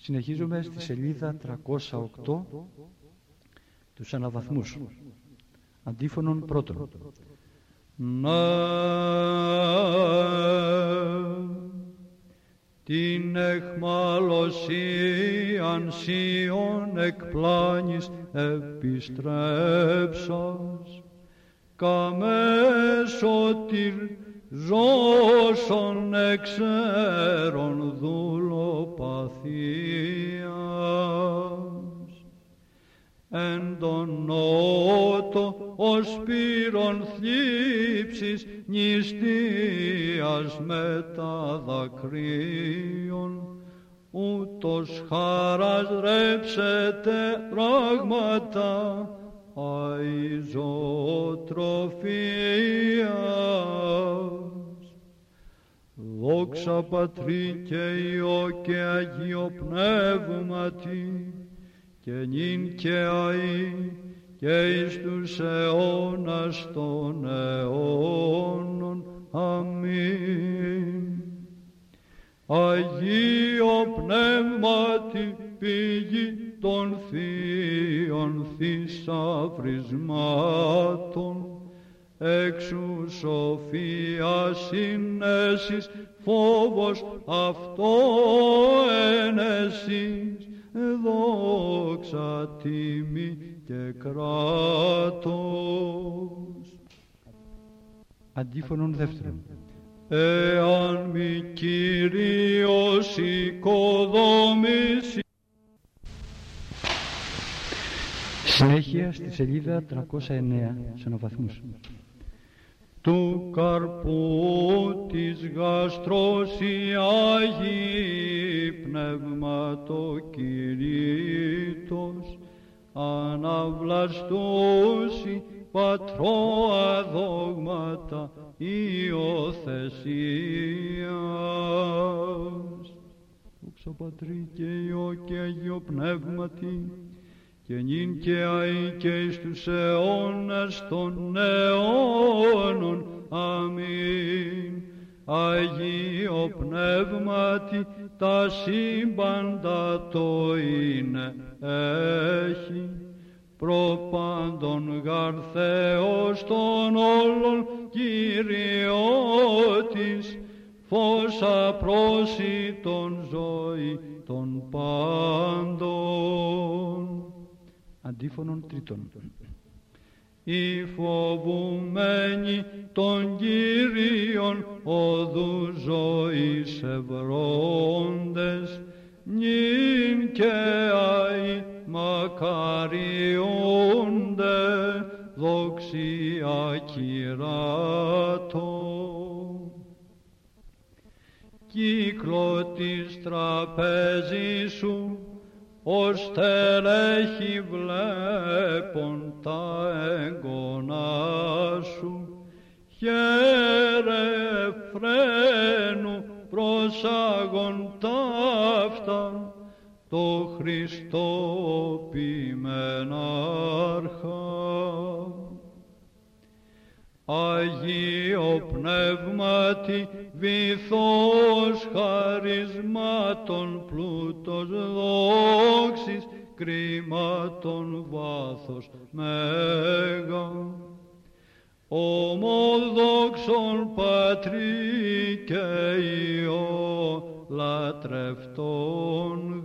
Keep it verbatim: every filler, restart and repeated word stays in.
Συνεχίζουμε στη σελίδα τριακόσια οκτώ, τους αναβαθμούς. Αντίφωνον πρώτον. Να την εχμαλωσίαν σίων εκ πλάνης επιστρέψας, καμέσωτηρ ζώσον εξέρων δουλοπαθίας, εν τον νότο ως πύρον θλίψης νηστείας μετα δακρύων, ούτως χάρας ρέψετε πράγματα αηζοτροφίας. Δόξα Πατρί και Υιό και Αγίο Πνεύματι, και νυν και αεί και εις τους αιώνας των αιώνων. Αμήν. Αγίο Πνεύματι, πηγή των θείων θησαυρισμάτων, εξου σοφίας συνέσεις φόβος αυτό ενεσείς, δόξα τιμή και κράτος. Αντίφωνον δεύτερον. Εάν μη Κύριος οικοδομήσει. Συνέχεια στη σελίδα τριακόσια εννέα, στους αναβαθμούς. Του καρπού της γαστρός η Άγιη Πνευματοκηρύττος, αναβλαστούσι πατρώα δόγματα υιοθεσίας. Δόξα Πατρί και Υιό και Αγίο Πνεύματι, και νυν και αεί και εις τους αιώνας των αιώνων. Αμήν. Αγίο Πνεύματι, τα σύμπαντα το είναι έχει, προπάντων γαρ Θεός των όλων Κυριώτης, φως απρόσιτον ζωή των πάντων. Αντίφωνον τρίτον. Οι φοβουμένοι των Κύριων οδού ζωής ευρώντες, νυν και αεί μακαριούνται, δοξία κυράτω. Κύκλο της τραπέζης σου, ως τελέχη βλέπων τα έγγονά σου, χαίρε φρένου προσάγον ταύτα, το Χριστό ποιημενάρχα. Αγίο Πνεύματι, βυθός χαρισμάτων πλούτος δόξης, κρίματον βάθος μέγα. Ομοδόξον Πατρί και Υιό, λατρευτόν